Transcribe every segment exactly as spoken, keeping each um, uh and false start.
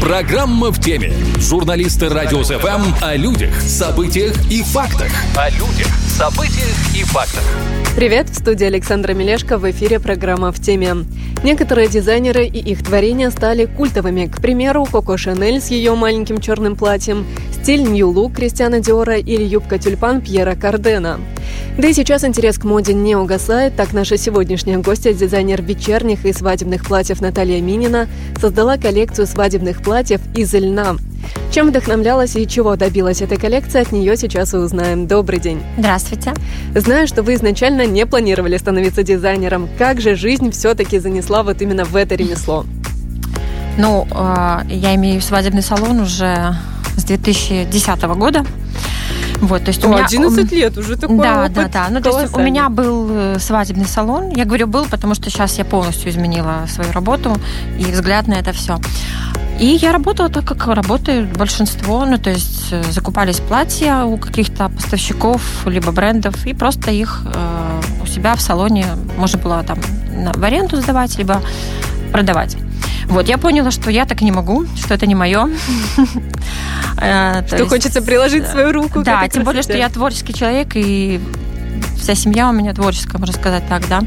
Программа в теме. Журналисты Радио эф эм о людях, событиях и фактах. О людях, событиях и фактах. Привет, в студии Александра Мелешко, в эфире программа «В теме». Некоторые дизайнеры и их творения стали культовыми. К примеру, Коко Шанель с ее маленьким черным платьем, стиль Нью Лук Кристиана Диора или юбка-тюльпан Пьера Кардена. Да и сейчас интерес к моде не угасает. Так наша сегодняшняя гостья, дизайнер вечерних и свадебных платьев Наталья Минина, создала коллекцию свадебных платьев из льна. Чем вдохновлялась и чего добилась эта коллекция, от нее сейчас и узнаем. Добрый день. Здравствуйте. Знаю, что вы изначально не планировали становиться дизайнером. Как же жизнь все-таки занесла вот именно в это ремесло? Ну, э, я имею свадебный салон уже с две тысячи десятого года. Вот, то есть О, у меня одиннадцать лет уже такой да, опыт. Да, да, Ну, то есть у меня был свадебный салон. Я говорю был, потому что сейчас я полностью изменила свою работу и взгляд на это все. И я работала так, как работает большинство. Ну, то есть закупались платья у каких-то поставщиков, либо брендов, и просто их э, у себя в салоне можно было там в аренду сдавать, либо продавать. Вот, я поняла, что я так не могу, что это не мое. Что хочется приложить свою руку. Да, тем более, что я творческий человек, и вся семья у меня творческая, можно сказать так, да.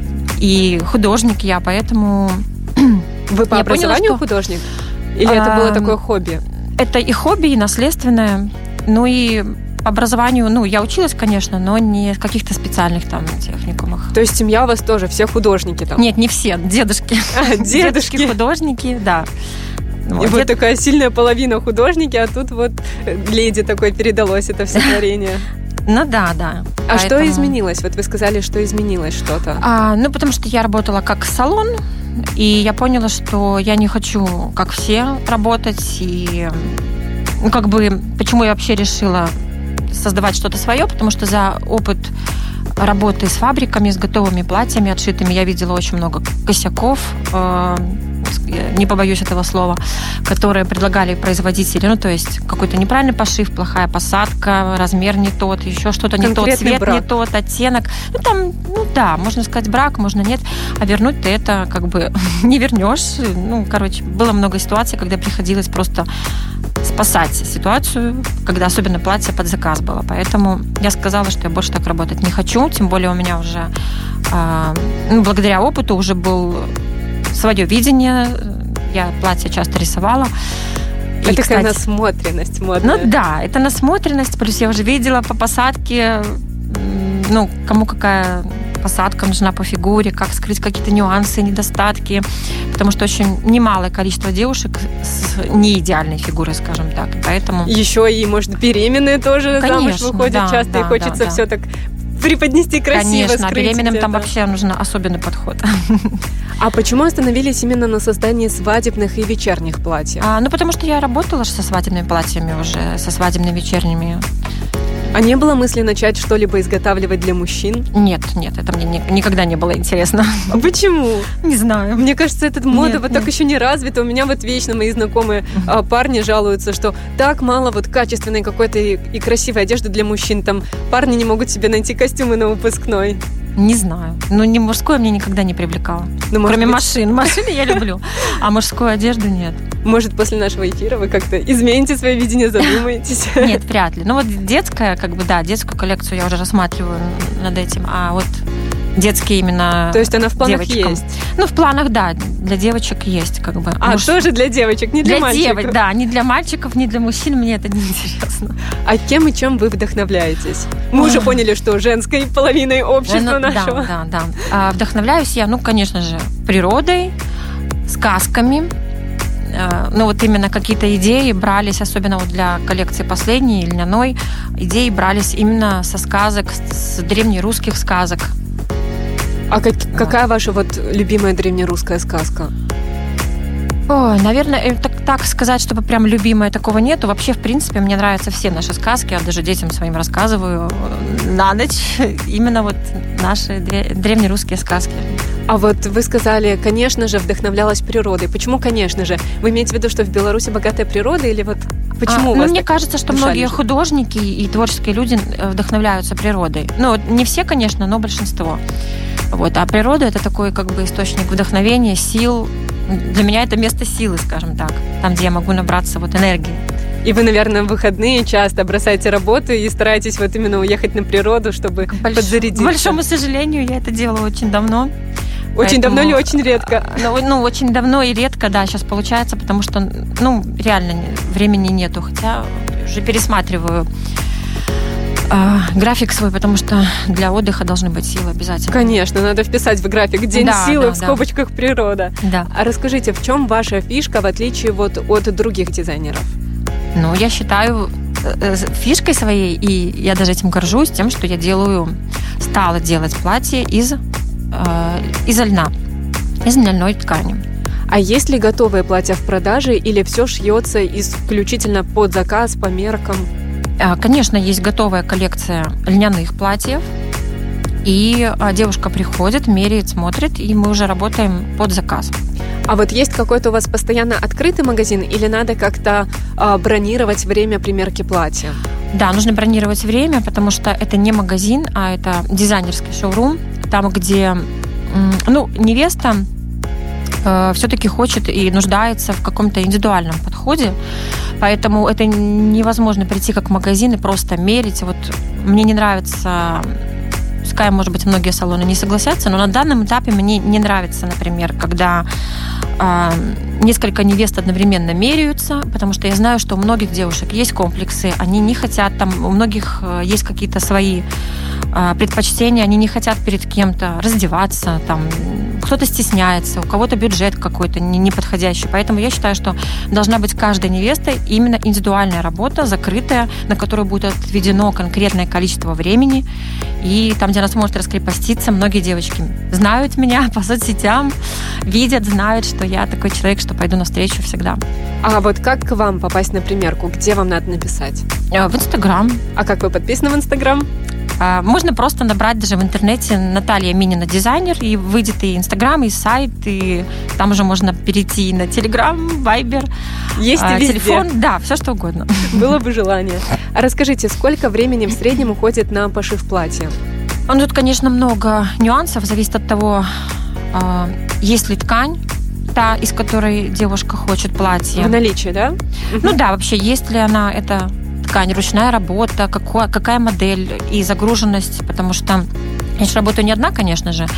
И художник я, поэтому... Вы по образованию художник? Или это было такое хобби? Это и хобби, и наследственное. Ну и по образованию, ну, я училась, конечно, но не в каких-то специальных там техникумах. То есть семья у вас тоже, все художники там? Нет, не все, дедушки. А, дедушки. Дедушки художники, да. Вот. И вот такая сильная половина художники, а тут вот леди такой передалось это все творение. Ну да, да. А Поэтому... что изменилось? Вот вы сказали, что изменилось что-то. А, ну, потому что я работала как салон, и я поняла, что я не хочу, как все, работать. И, ну, как бы, почему я вообще решила создавать что-то свое? Потому что за опыт работы с фабриками, с готовыми платьями, отшитыми, я видела очень много косяков, э, не побоюсь этого слова, которые предлагали производители. Ну, то есть какой-то неправильный пошив, плохая посадка, размер не тот, еще что-то не тот, цвет брак. Не тот, оттенок. Ну, там, ну да, можно сказать брак, можно нет, а вернуть ты это как бы не вернешь. Ну, короче, было много ситуаций, когда приходилось просто спасать ситуацию, когда особенно платье под заказ было. Поэтому я сказала, что я больше так работать не хочу, тем более у меня уже, э, ну, благодаря опыту уже был свое видение. Я платье часто рисовала. Это и, такая кстати, насмотренность модная. Ну да, это насмотренность. Плюс я уже видела по посадке, ну, кому какая посадка нужна по фигуре, как скрыть какие-то нюансы, недостатки. Потому что очень немалое количество девушек с неидеальной фигурой, скажем так. И поэтому... Еще и, может, беременные тоже Конечно, замуж выходят да, часто, да, и хочется да, да. все так преподнести красиво, Конечно, скрыть беременным где-то. Там вообще нужен особенный подход. А почему остановились именно на создании свадебных и вечерних платьев? А, ну, потому что я работала со свадебными платьями уже, со свадебными вечерними. А не было мысли начать что-либо изготавливать для мужчин? Нет, нет, это мне ни, никогда не было интересно. А почему? Не знаю. Мне кажется, эта мода нет, вот нет. так еще не развита. У меня вот вечно мои знакомые uh-huh. парни жалуются, что так мало вот качественной какой-то и, и красивой одежды для мужчин. Там парни не могут себе найти костюмы на выпускной. Не знаю. Ну, не мужское мне никогда не привлекало. Ну, кроме быть... машин. Машины я люблю, а мужскую одежду нет. Может, после нашего эфира вы как-то измените свое видение, задумаетесь? Нет, вряд ли. Ну, вот детская, как бы, да, детскую коллекцию я уже рассматриваю над этим, а вот детские именно. То есть она в планах девочкам. Есть? Ну, в планах, да, для девочек есть, как бы. А, Муж... тоже для девочек, не для, для мальчиков? Для девочек, да, не для мальчиков, не для мужчин, мне это не интересно. А кем и чем вы вдохновляетесь? Мы уже поняли, что женской половиной общества ну, нашего. Да, да, да. А, вдохновляюсь я, ну, конечно же, природой, сказками. Ну, вот именно какие-то идеи брались, особенно вот для коллекции последней, льняной, идеи брались именно со сказок, с древнерусских сказок. А как, вот. Какая ваша вот любимая древнерусская сказка? Ой, наверное, так, так сказать, чтобы прям любимая такого нету. Вообще, в принципе, мне нравятся все наши сказки. Я даже детям своим рассказываю на ночь. Именно вот наши древнерусские сказки. А вот вы сказали, конечно же, вдохновлялась природой. Почему, конечно же? Вы имеете в виду, что в Беларуси богатая природа или вот почему а, у вас ну, мне кажется, что многие лежит? художники и творческие люди вдохновляются природой. Ну, не все, конечно, но большинство. Вот. А природа – это такой как бы источник вдохновения, сил, для меня это место силы, скажем так, там, где я могу набраться вот энергии. И вы, наверное, в выходные часто бросаете работу и стараетесь вот именно уехать на природу, чтобы Больш... подзарядиться. К большому сожалению, я это делала очень давно. Очень Поэтому, давно или очень редко? Ну, ну, очень давно и редко, да, сейчас получается, потому что, ну, реально времени нету, хотя уже пересматриваю э, график свой, потому что для отдыха должны быть силы обязательно. Конечно, надо вписать в график день да, силы, да, в скобочках да. природа. Да. А расскажите, в чем ваша фишка, в отличие вот от других дизайнеров? Ну, я считаю фишкой своей, и я даже этим горжусь, тем, что я делаю, стала делать платье из, э, из льна, из льняной ткани. А есть ли готовые платья в продаже или все шьется исключительно под заказ, по меркам? Конечно, есть готовая коллекция льняных платьев, и девушка приходит, меряет, смотрит, и мы уже работаем под заказ. А вот есть какой-то у вас постоянно открытый магазин или надо как-то э, бронировать время примерки платья? Да, нужно бронировать время, потому что это не магазин, а это дизайнерский шоурум, там, где, ну, невеста э, все-таки хочет и нуждается в каком-то индивидуальном подходе, поэтому это невозможно прийти как в магазин и просто мерить. Вот мне не нравится... Пускай, может быть, многие салоны не согласятся, но на данном этапе мне не нравится, например, когда э, несколько невест одновременно меряются, потому что я знаю, что у многих девушек есть комплексы, они не хотят, там, у многих есть какие-то свои э, предпочтения, они не хотят перед кем-то раздеваться, там, кто-то стесняется, у кого-то бюджет какой-то неподходящий. Поэтому я считаю, что должна быть каждой невестой именно индивидуальная работа, закрытая, на которую будет отведено конкретное количество времени. И там, где она сможет раскрепоститься, многие девочки знают меня по соцсетям, видят, знают, что я такой человек, что пойду навстречу всегда. А вот как к вам попасть на примерку? Где вам надо написать? В Инстаграм. А как вы подписаны в Инстаграм? Можно просто набрать даже в интернете Наталья Минина дизайнер, и выйдет и Инстаграм, и сайт, и там уже можно перейти на Телеграм, Вайбер. Есть и везде. Телефон, да, все что угодно. Было бы желание. А расскажите, сколько времени в среднем уходит на пошив платья? Ну, тут, конечно, много нюансов, зависит от того, есть ли ткань, та, из которой девушка хочет платье. В наличии, да? Ну да, вообще, есть ли она, это ткань, ручная работа, какое, какая модель и загруженность, потому что я же работаю не одна, конечно же.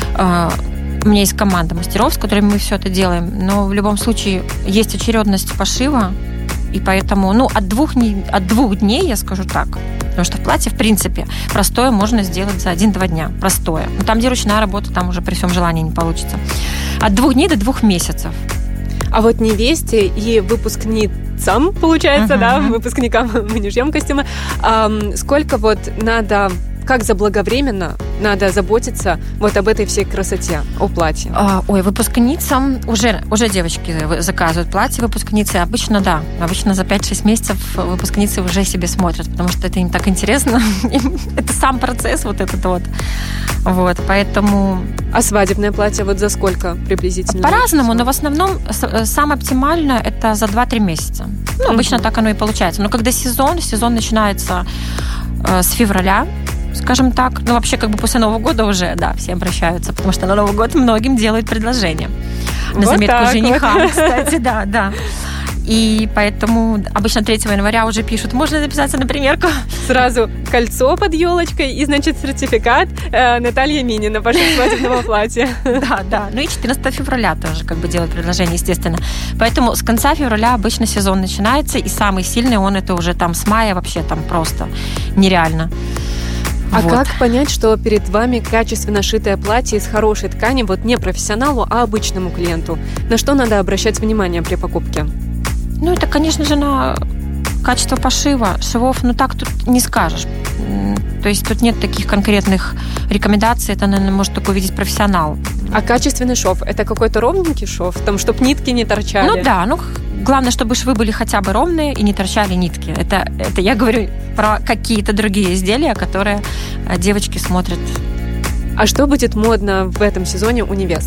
У меня есть команда мастеров, с которыми мы все это делаем, но в любом случае есть очередность пошива, и поэтому, ну, от двух, от двух дней, я скажу так, потому что в платье, в принципе, простое можно сделать за один-два дня, простое. Но там, где ручная работа, там уже при всем желании не получится. От двух дней до двух месяцев. А вот невесте и выпускницам, получается, uh-huh. да, выпускникам, мы не шьем костюмы, эм, сколько вот надо, как заблаговременно надо заботиться вот об этой всей красоте, о платье? А, ой, выпускницам уже, уже девочки заказывают платье, выпускницы. Обычно, да, обычно за пять-шесть месяцев выпускницы уже себе смотрят, потому что это им так интересно. Это сам процесс вот этот вот. Вот, поэтому... А свадебное платье вот за сколько приблизительно? По-разному, но в основном самое оптимальное это за два-три месяца. Ну, обычно mm-hmm. так оно и получается. Но когда сезон, сезон начинается э, с февраля, скажем так, ну, вообще, как бы после Нового года уже, да, все обращаются, потому что на Новый год многим делают предложение. На вот заметку женихам, вот. Кстати, да, да. И поэтому обычно третьего января уже пишут, можно записаться на примерку. Сразу кольцо под елочкой и, значит, сертификат э, Наталья Минина, пошив свадебного платья. Да, да. Ну и четырнадцатого февраля тоже как бы делают предложение, естественно. Поэтому с конца февраля обычно сезон начинается, и самый сильный он это уже там с мая вообще там просто нереально. А вот. Как понять, что перед вами качественно шитое платье из хорошей ткани, вот не профессионалу, а обычному клиенту? На что надо обращать внимание при покупке? Ну, это, конечно же, на качество пошива, швов, ну так тут не скажешь. То есть тут нет таких конкретных рекомендаций, это, наверное, может только увидеть профессионал. А качественный шов, это какой-то ровненький шов, там, чтобы нитки не торчали? Ну да, ну главное, чтобы швы были хотя бы ровные и не торчали нитки. Это, это я говорю про какие-то другие изделия, которые девочки смотрят. А что будет модно в этом сезоне у невест?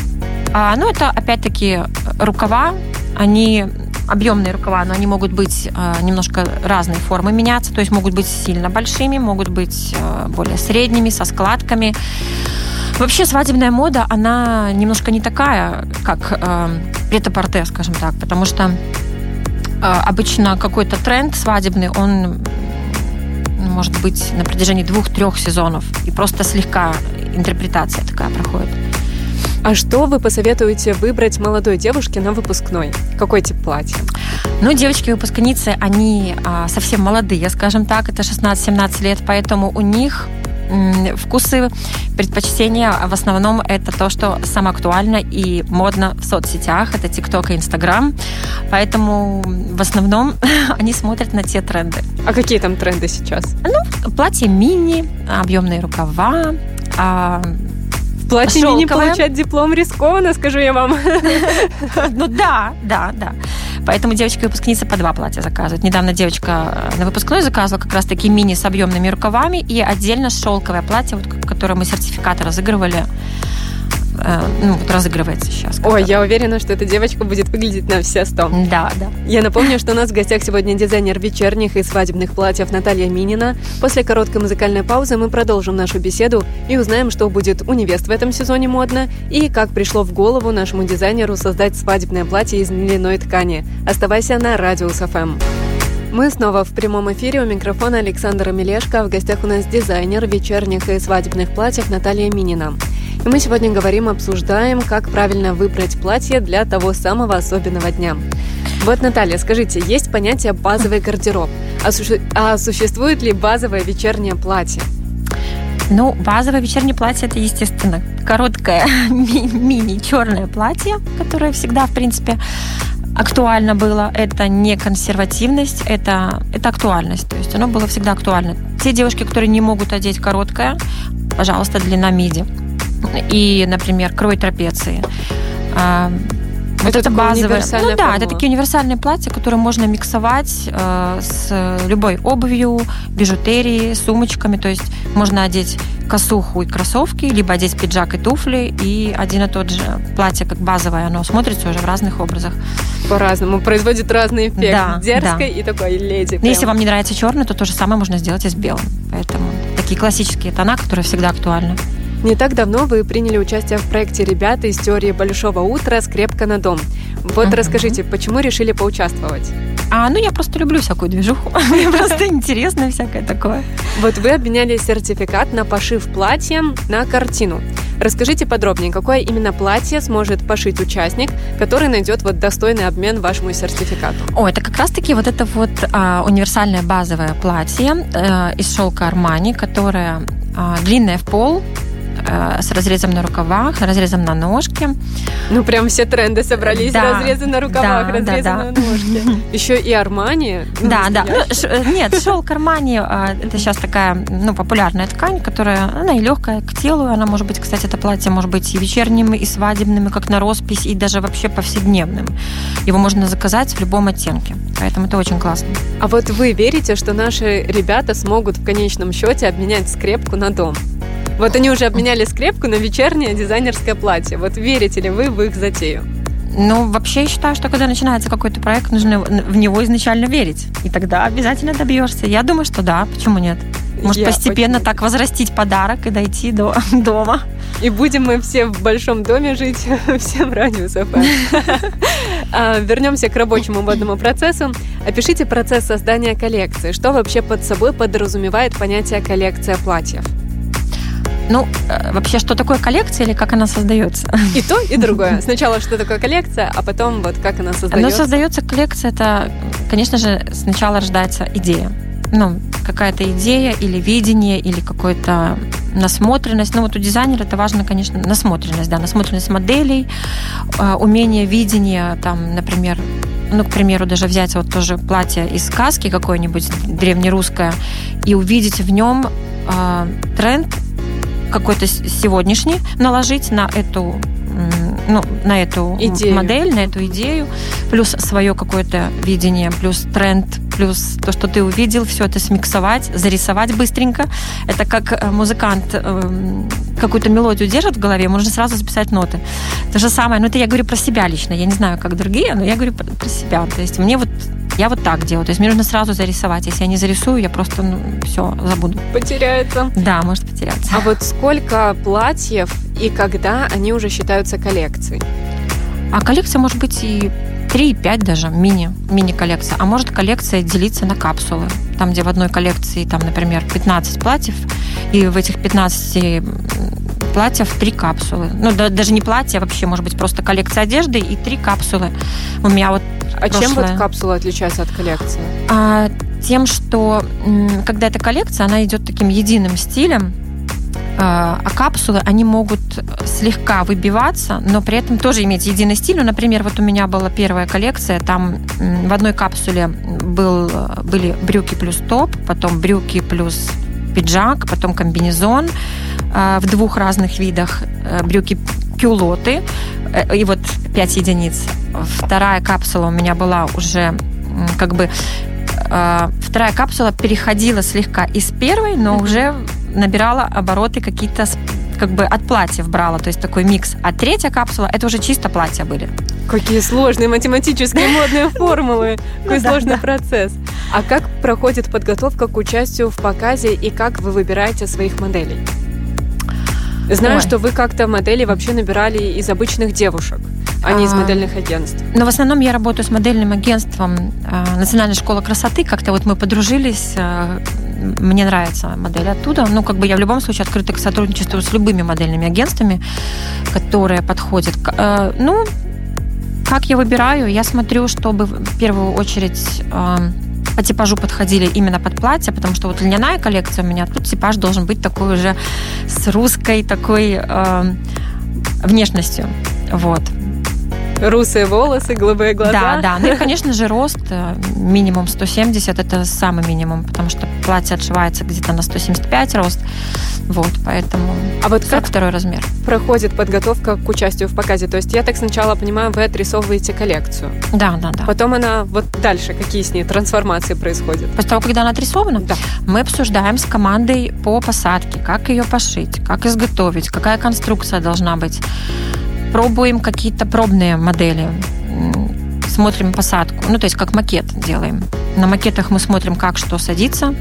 А, ну, это, опять-таки, рукава, они... Объемные рукава, но они могут быть э, немножко разной формы меняться, то есть могут быть сильно большими, могут быть э, более средними, со складками. Вообще свадебная мода, она немножко не такая, как э, прет-а-порте, скажем так, потому что э, обычно какой-то тренд свадебный, он может быть на протяжении двух-трех сезонов, и просто слегка интерпретация такая проходит. А что вы посоветуете выбрать молодой девушке на выпускной? Какой тип платья? Ну, девочки-выпускницы, они а, совсем молодые, скажем так, это шестнадцать-семнадцать лет, поэтому у них м, вкусы, предпочтения в основном это то, что самое актуально и модно в соцсетях, это ТикТок и Инстаграм, поэтому в основном они смотрят на те тренды. А какие там тренды сейчас? Ну, платье мини, объемные рукава, а, в платье мини получать диплом рискованно, скажу я вам. Ну да, да, да. Поэтому девочки-выпускницы по два платья заказывают. Недавно девочка на выпускной заказывала как раз-таки мини с объемными рукавами и отдельно шелковое платье, вот, которое мы сертификаты разыгрывали. Ну, вот разыгрывается сейчас. Ой, я уверена, что эта девочка будет выглядеть на все сто. Да, да. Я напомню, что у нас в гостях сегодня дизайнер вечерних и свадебных платьев Наталья Минина. После короткой музыкальной паузы мы продолжим нашу беседу и узнаем, что будет у невест в этом сезоне модно и как пришло в голову нашему дизайнеру создать свадебное платье из льняной ткани. Оставайся на Радиус эф эм. Мы снова в прямом эфире. У микрофона Александра Мелешко. В гостях у нас дизайнер вечерних и свадебных платьев Наталья Минина. И мы сегодня говорим, обсуждаем, как правильно выбрать платье для того самого особенного дня. Вот, Наталья, скажите, есть понятие «базовый гардероб», а, суще... а существует ли базовое вечернее платье? Ну, базовое вечернее платье – это, естественно, короткое ми- мини-черное платье, которое всегда, в принципе, актуально было. Это не консервативность, это, это актуальность. То есть оно было всегда актуально. Те девушки, которые не могут одеть короткое, пожалуйста, длина миди. И, например, крой трапеции. Вот это, это базовое. Ну формула. Да, это такие универсальные платья, которые можно миксовать э, с любой обувью, бижутерией, сумочками. То есть можно одеть косуху и кроссовки, либо одеть пиджак и туфли, и один и тот же платье, как базовое, оно смотрится уже в разных образах. По-разному, производит разный эффект. Да, дерзкой да. И такой леди. Но если вам не нравится черный, то то же самое можно сделать и с белым. Поэтому такие классические тона, которые всегда актуальны. Не так давно вы приняли участие в проекте «Ребята» из теории большого утра «Скрепка на дом». Вот uh-huh. расскажите, почему решили поучаствовать? А, ну, я просто люблю всякую движуху. Мне просто интересно всякое такое. Вот вы обменяли сертификат на пошив платья на картину. Расскажите подробнее, какое именно платье сможет пошить участник, который найдет вот достойный обмен вашему сертификату? О, это как раз-таки вот это вот а, универсальное базовое платье а, из шелка Армани, которое а, длинное в пол, с разрезом на рукавах, разрезом на ножке. Ну, прям все тренды собрались. Да, разрезы на рукавах, да, разрезы да, на да. ножке. Еще и Армани. Да, да. Ну, ш, нет, шелк Армани это сейчас такая, ну, популярная ткань, которая, она и легкая к телу. Она может быть, кстати, это платье может быть и вечерним, и свадебным, и как на роспись, и даже вообще повседневным. Его можно заказать в любом оттенке. Поэтому это очень классно. А вот вы верите, что наши ребята смогут в конечном счете обменять скрепку на дом? Вот они уже обменяли скрепку на вечернее дизайнерское платье. Вот верите ли вы в их затею? Ну, вообще, я считаю, что когда начинается какой-то проект, нужно в него изначально верить. И тогда обязательно добьешься. Я думаю, что да, почему нет? Может, я постепенно очень... так возрастить подарок и дойти до дома. И будем мы все в большом доме жить, всем Радиус эф эм. Вернемся к рабочему водному процессу. Опишите процесс создания коллекции. Что вообще под собой подразумевает понятие коллекция платьев? Ну, вообще, что такое коллекция или как она создается? И то, и другое. Сначала, что такое коллекция, а потом вот как она создается. Ну, создается коллекция, это, конечно же, сначала рождается идея. Ну, какая-то идея или видение, или какая-то насмотренность. Ну, вот у дизайнера это важно, конечно, насмотренность, да, насмотренность моделей, умение видения, там, например, ну, к примеру, даже взять вот тоже платье из сказки какое-нибудь древнерусское и увидеть в нем э, тренд какой-то сегодняшний, наложить на эту, ну, на эту идею. модель, на эту идею, плюс свое какое-то видение, плюс тренд, плюс то, что ты увидел, все это смиксовать, зарисовать быстренько. Это как музыкант э, какую-то мелодию держит в голове, можно сразу записать ноты. То же самое, но это я говорю про себя лично, я не знаю, как другие, но я говорю про себя. То есть мне вот Я вот так делаю. То есть мне нужно сразу зарисовать. Если я не зарисую, я просто ну, все забуду. Потеряется. Да, может потеряться. А вот сколько платьев и когда они уже считаются коллекцией? А коллекция может быть и три, и пять даже, мини, мини-коллекция. А может коллекция делиться на капсулы. Там, где в одной коллекции, там, например, пятнадцать платьев, и в этих пятнадцати платьев три капсулы. Ну, да, даже не платья, а вообще, может быть, просто коллекция одежды и три капсулы. У меня вот А прошлое... чем вот капсула отличается от коллекции? А, тем, что когда эта коллекция, она идет таким единым стилем, а капсулы, они могут слегка выбиваться, но при этом тоже иметь единый стиль. Ну, например, вот у меня была первая коллекция, там в одной капсуле был, были брюки плюс топ, потом брюки плюс пиджак, потом комбинезон в двух разных видах, брюки кюлоты, и вот пять единиц. Вторая капсула у меня была уже как бы... Вторая капсула переходила слегка из первой, но mm-hmm. уже набирала обороты какие-то, как бы от платьев брала, то есть такой микс. А третья капсула, это уже чисто платья были. Какие сложные математические модные формулы. Какой сложный процесс. А как проходит подготовка к участию в показе и как вы выбираете своих моделей? Знаю, Ой. что вы как-то модели вообще набирали из обычных девушек, а не из модельных агентств. Но в основном я работаю с модельным агентством Национальной школы красоты. Как-то вот мы подружились. Мне нравится модель оттуда. Ну, как бы я в любом случае открыта к сотрудничеству с любыми модельными агентствами, которые подходят. Ну, как я выбираю? Я смотрю, чтобы в первую очередь по типажу подходили именно под платье, потому что вот льняная коллекция у меня, тут типаж должен быть такой уже с русской такой э, внешностью. Вот. Русые волосы, голубые глаза. Да, да. Ну и, конечно же, рост минимум сто семьдесят, это самый минимум, потому что платье отшивается где-то на сто семьдесят пять рост. Вот, поэтому а вот как второй размер. Проходит подготовка к участию в показе? То есть я так сначала понимаю, вы отрисовываете коллекцию. Да, да, да. Потом она вот дальше, какие с ней трансформации происходят? После того, когда она отрисована, да. мы обсуждаем с командой по посадке, как ее пошить, как изготовить, какая конструкция должна быть. Пробуем какие-то пробные модели, смотрим посадку, ну, то есть как макет делаем. На макетах мы смотрим, как что садится.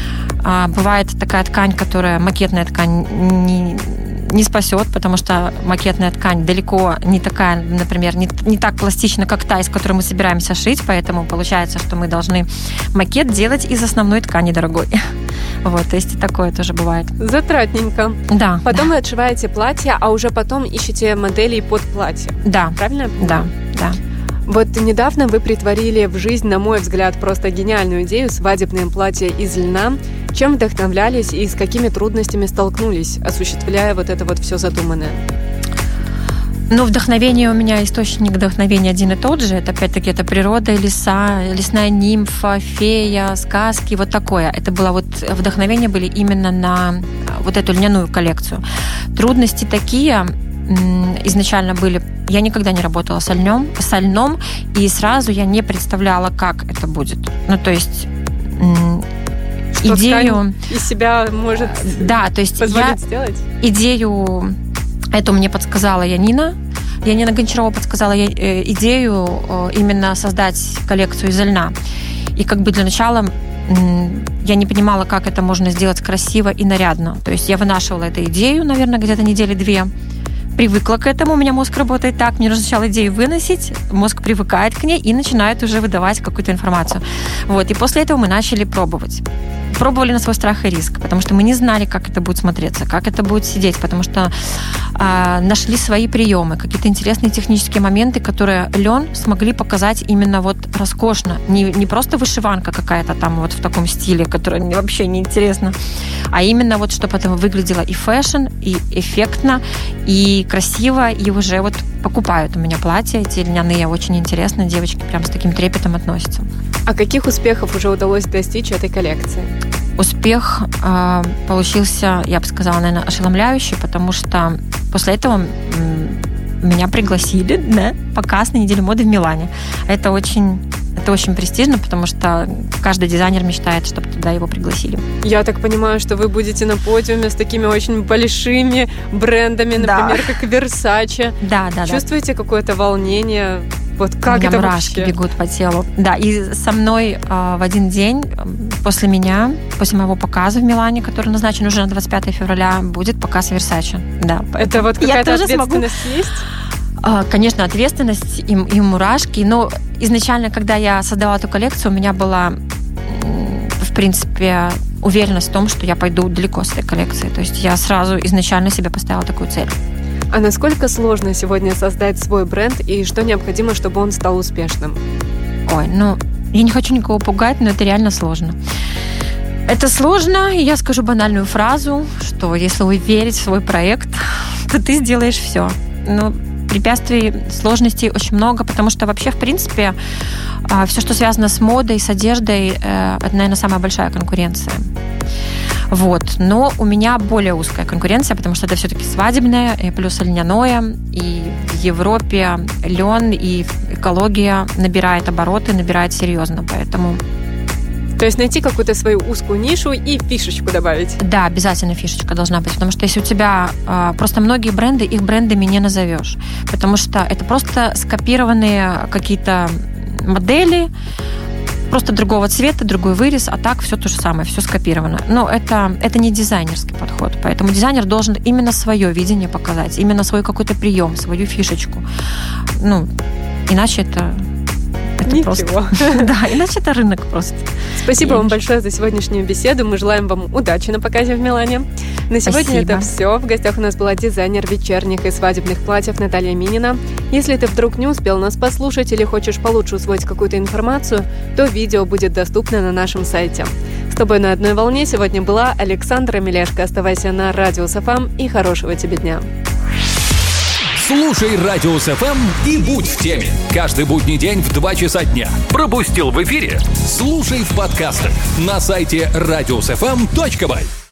А бывает такая ткань, которая, макетная ткань, не, не спасет, потому что макетная ткань далеко не такая, например, не, не так пластична, как та, из которой мы собираемся шить, поэтому получается, что мы должны макет делать из основной ткани дорогой. Вот, то есть и такое тоже бывает. Затратненько. Да. Потом да. вы отшиваете платье, а уже потом ищете моделей под платье. Да. Правильно я понимаю? Да, да. Вот недавно вы притворили в жизнь, на мой взгляд, просто гениальную идею свадебное платье из льна. Чем вдохновлялись и с какими трудностями столкнулись, осуществляя вот это вот все задуманное? Ну, вдохновение у меня, источник вдохновения один и тот же. Это, опять-таки, это природа, леса, лесная нимфа, фея, сказки, вот такое. Это было вот, вдохновения были именно на вот эту льняную коллекцию. Трудности такие изначально были. Я никогда не работала со льном, со льном, и сразу я не представляла, как это будет. Ну, то есть что идею... из себя может да, то есть позволить я сделать? Идею эту мне подсказала Янина. Янина Гончарова подсказала идею именно создать коллекцию из льна. И как бы для начала я не понимала, как это можно сделать красиво и нарядно. То есть я вынашивала эту идею, наверное, где-то недели две. Привыкла к этому, у меня мозг работает так. Мне нужно сначала идею выносить, мозг привыкает к ней и начинает уже выдавать какую-то информацию. Вот. И после этого мы начали пробовать. Пробовали на свой страх и риск, потому что мы не знали, как это будет смотреться, как это будет сидеть, потому что э, нашли свои приемы, какие-то интересные технические моменты, которые лен смогли показать именно вот роскошно. Не, не просто вышиванка какая-то там вот в таком стиле, которая мне вообще не интересна, а именно вот чтобы это выглядело и фэшн, и эффектно, и красиво, и уже вот покупают у меня платья, эти льняные, очень интересно, девочки прям с таким трепетом относятся. А каких успехов уже удалось достичь этой коллекции? Успех э, получился, я бы сказала, наверное, ошеломляющий, потому что после этого м, меня пригласили на показ на неделю моды в Милане. Это очень, это очень престижно, потому что каждый дизайнер мечтает, чтобы туда его пригласили. Я так понимаю, что вы будете на подиуме с такими очень большими брендами, например, да. как Versace. Да, да, Чувствуете да. какое-то волнение? Вот как у меня это мурашки вообще? бегут по телу. Да, и со мной э, в один день после меня, после моего показа в Милане, который назначен уже на двадцать пятое февраля, будет показ Versace. Да, это вот какая-то ответственность смогу... есть? Э, конечно, ответственность и, и мурашки. Но изначально, когда я создавала эту коллекцию, у меня была, в принципе, уверенность в том, что я пойду далеко с этой коллекцией. То есть я сразу изначально себе поставила такую цель. А насколько сложно сегодня создать свой бренд и что необходимо, чтобы он стал успешным? Ой, ну, я не хочу никого пугать, но это реально сложно. Это сложно, и я скажу банальную фразу, что если вы верите в свой проект, то ты сделаешь все. Но препятствий, сложностей очень много, потому что вообще, в принципе, все, что связано с модой, с одеждой, это, наверное, самая большая конкуренция. Вот. Но у меня более узкая конкуренция, потому что это все-таки свадебное, плюс льняное, и в Европе лен и экология набирает обороты, набирает серьезно, поэтому... То есть найти какую-то свою узкую нишу и фишечку добавить? Да, обязательно фишечка должна быть, потому что если у тебя... Просто многие бренды, их брендами не назовешь, потому что это просто скопированные какие-то модели, просто другого цвета, другой вырез, а так все то же самое, все скопировано. Но это, это не дизайнерский подход, поэтому дизайнер должен именно свое видение показать, именно свой какой-то прием, свою фишечку. Ну, иначе это... Это Ничего. Просто... Да, иначе это рынок просто. Спасибо Я вам не... большое за сегодняшнюю беседу. Мы желаем вам удачи на показе в Милане. На сегодня Спасибо. Это все. В гостях у нас была дизайнер вечерних и свадебных платьев Наталья Минина. Если ты вдруг не успел нас послушать или хочешь получше усвоить какую-то информацию, то видео будет доступно на нашем сайте. С тобой на одной волне сегодня была Александра Мелешко. Оставайся на Радио СФМ и хорошего тебе дня. Слушай Радио СФМ и будь в теме. Каждый будний день в два часа дня. Пропустил в эфире? Слушай в подкастах на сайте радио эс эф эм точка бай.